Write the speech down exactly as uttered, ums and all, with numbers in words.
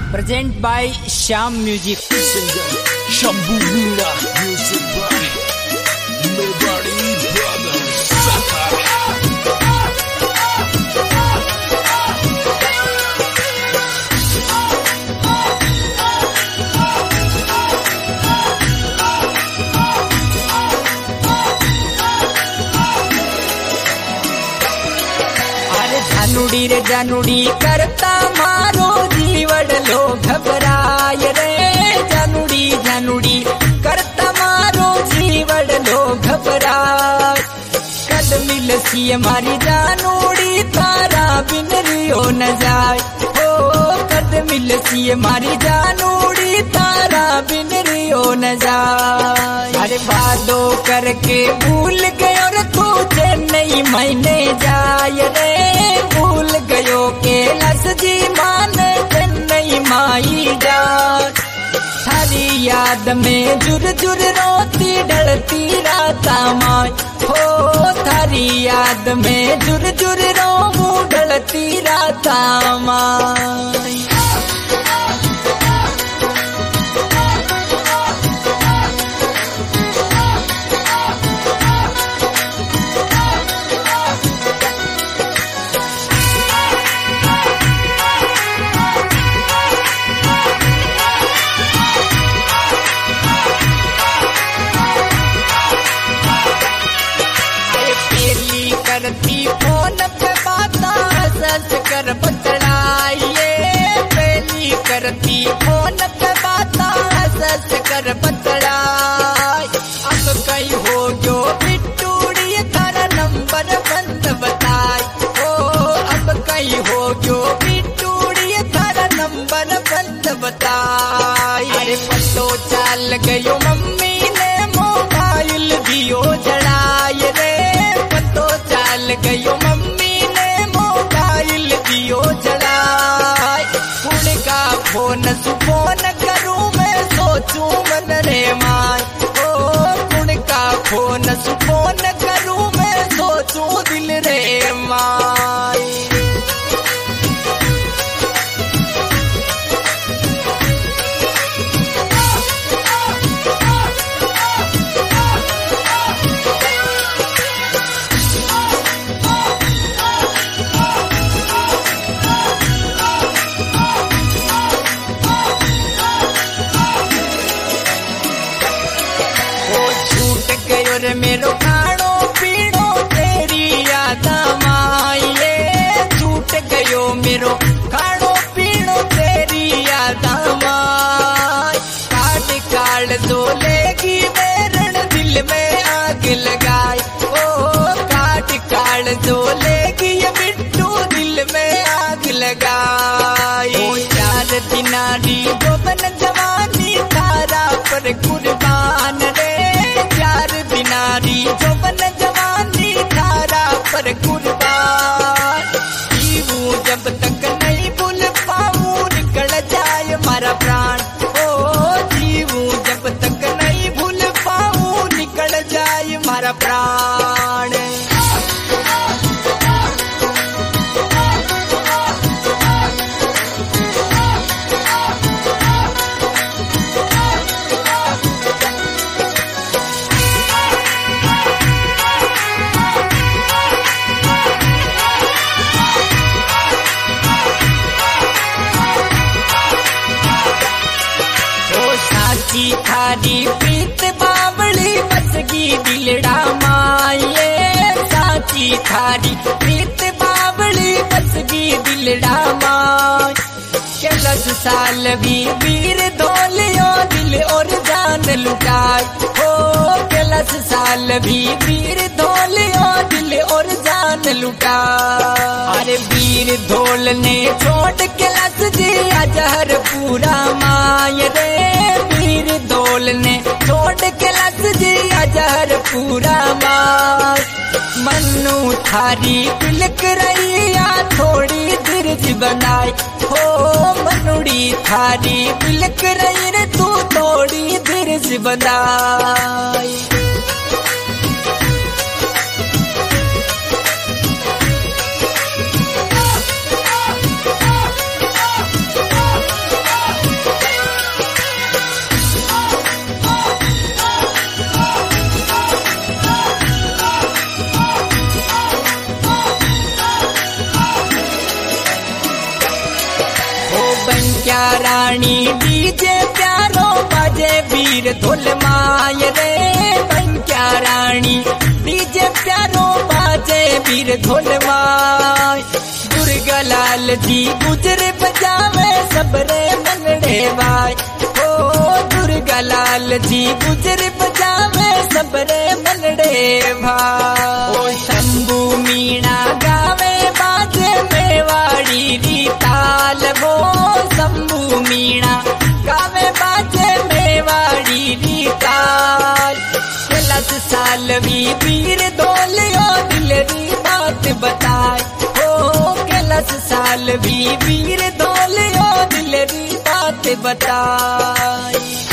present by Sham Music. Shambhu Veena music by Mewari Brothers. जानुडी रे जानुडी करता मारो जीवड़ लो घबराय रे जानुडी जानुडी करता मारो जीवड़ लो घबराय कद मिल सी हमारी जानुडी तारा बिन रियो न जाए हो कद मिल सी हमारी जानुडी तारा बिन रियो न जाए अरे बादो करके भूल गए और तू चेन्नई महीने जाए रे भूल गयो के लस जी मान चेन्नई माई जा थारी याद में जुर जुर रोती ढलती राता माई हो थारी याद में जुर जुर रो ढलती राता माई करती फोन पे बाता सच कर बतलाइए पहली करती फोन पे बाता सच कर बतलाए अब कहीं हो जो बिट्टूड़ी तारा नंबर बंद बताए ओ अब कहीं हो जो बिट्टूड़ी तारा नंबर बंद बताए अरे पतो चाल गयो मम्मी ने मोबाइल दियो जड़ाए रे चाल गयो मम्मी ने मोबाइल दियो जलाए कुण का फोन सुफोन करूं मैं सोचूं मन रे माय ओ कुण का फोन सुफोन करूं मैं सोचूं दिल रे माय मेरो खाणो पीणो तेरी याद माए छूट गयो मेरो खाणो पीणो तेरी याद माए काट काट दो लेगी मेरण दिल में आग लगाए ओ काट काट दो लेगी ये बिट्टू दिल में आग लगाए ओ चार दिनारी गोबन जवानी तारा पर कुर्बान रे चार दिनारी जोबन जवानी धारा पर कुर्बान जीवू जब तक नहीं भूल पाऊं निकल जाए मारा प्राण ओ जीवू जब तक नहीं भूल पाऊं निकल जाए मारा प्राण थारी प्रीत बावली बसगी दिलड़ा माए साची थारी प्रीत बावली बसगी दिलड़ा माए दस साल भी वीर धोलियो दिल और जान लुटाए हो दस साल भी वीर धोलियो दिल और जान लुटाए अरे वीर धोल ने छोड़ के लस दिया जहर पूरा माय रे वीर धोल ने छोड़ के लस दिया जहर पूरा माय मन्नू थारी तिलक रही या थोड़ी धीरज बनाए हो मनुड़ी थारी तिलक रही रे तू थोड़ी धीरज बनाए रानी डीजे प्यारो बाजे वीर ढोल माय रे बंक्या रानी डीजे प्यारो बाजे वीर ढोल माय दुर्गा लाल जी गुजर बजावे सबरे मनड़े वाय ओ दुर्गा लाल जी गुजर बजावे सबरे मनड़े भाई शंभू मीणा गावे बाजे मेवाड़ी री ताल वो शंभू मीणा गावे बाजे मेवाड़ी री ताल दस साल भी वीर ढोलियो दिलरी बात बताए ओ दस साल भी वीर ढोलियो दिलरी बात बताए।